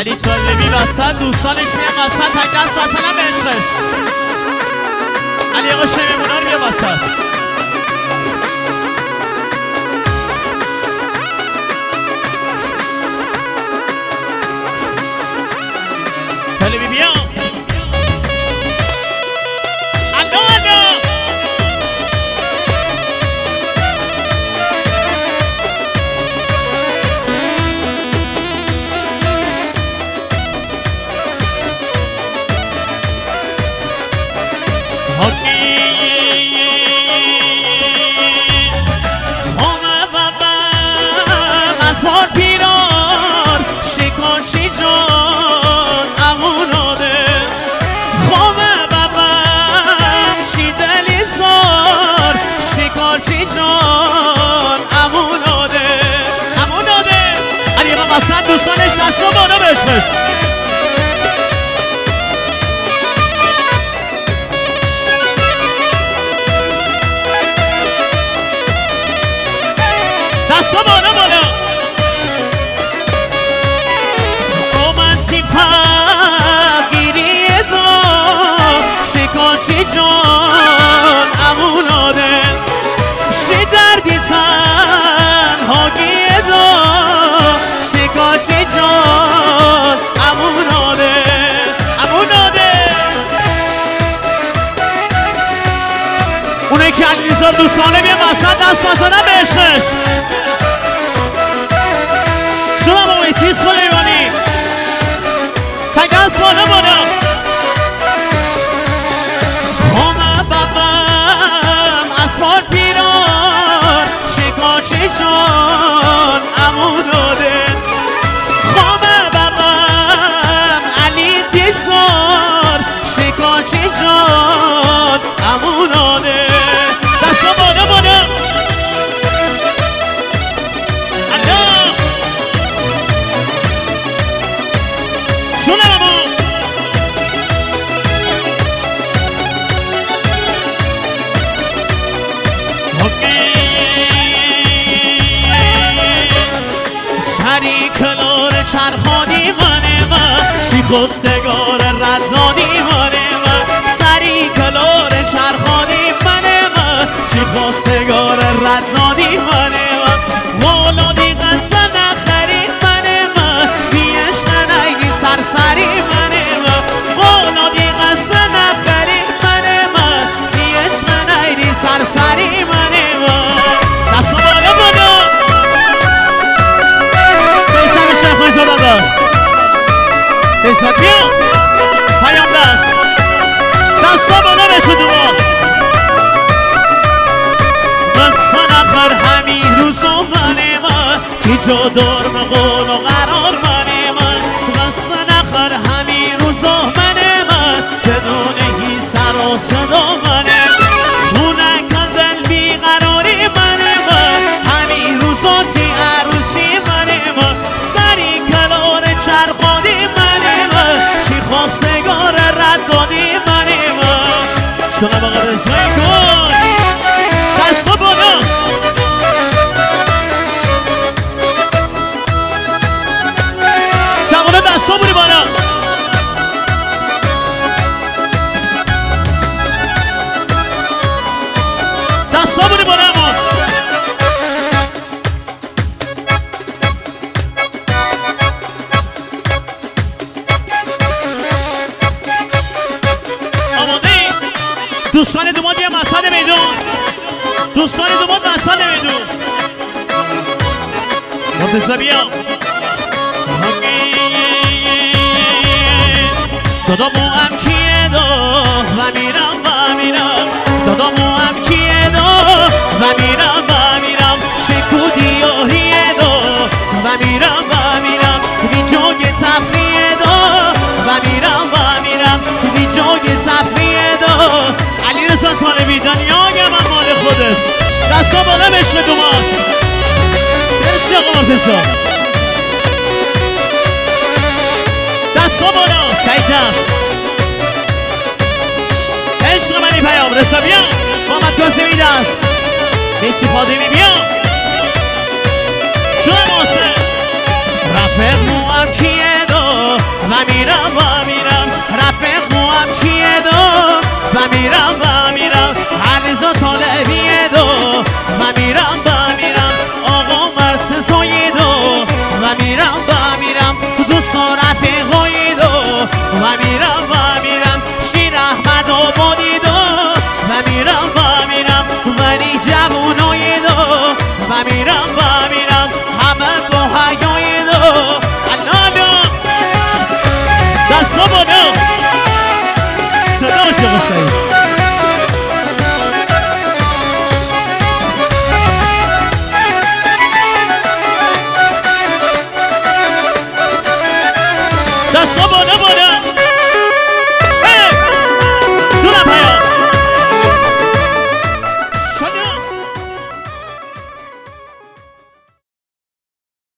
علی طالبی وسط دوستانش میان وسط تک دست وطنم به عشقش علی آقا شمیمونا رو بیا وسط طالبی بیا دوستانش دستو بالا بشمش دستو بالا بالا رومانسی فقیری دا شکاچی جان اموناده شی دردی تنهاگی دا شکاچی جان اموناده اونه که علیزار دوستانه بیا وسط دست بزنم به عشقش شما با میتی سلیمانی تک دست بالا بالا همه ببم اسبار پیران شکاچی جان اموناده شکاچی جان اموناده دستا بالا بالا الله شنمو سری کلور چرخانی من چی خستگار ردانی من سری کلور چرخانی من چی خواستگار ردانی من ولادی قصد نخری من بیشت نگی سرسری من ولادی قصد نخری من بیشت نگی سرسری من دستو بالا بالا بیستمش نخوش دادم دست بیستم بیا پیام دست دستا بالا بشو دوان قصه نخر همین روزا منه من که جا دارم قول و قرار منه من قصه نخر همین روزا منه من بدون هی سر و صدا منه تو نکن دل بیقراری منه من همین روزا تی عروسی منه من سری کلار چرخانی منه من چی خواستگار ردانی منه شما با رضای کن دستا بالا شمالا دستا بودی بالا دستا بودی بالا ما دوستان دوماد بیا مسند میدون دوستان دوماد مسند میدون مرتضی بیا دادامو هم کیه دا و میرم دادامو هم کیه دا و میرم شکو دیاریه دا و میرم بی جای تفریه دا و میرم بی جای تفریه دا علیرضا طالبی دنیای من مال خودت دستا بالا بشنه دومان مرسی آقا مرتضی دستا بالا سعید دست عشق منی پیام رسا بیا محمد کاظمی دست بیتی فاطمی بیا